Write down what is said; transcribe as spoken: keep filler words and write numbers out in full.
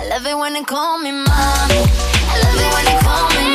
I love it when they call me mommy. I love it when they call me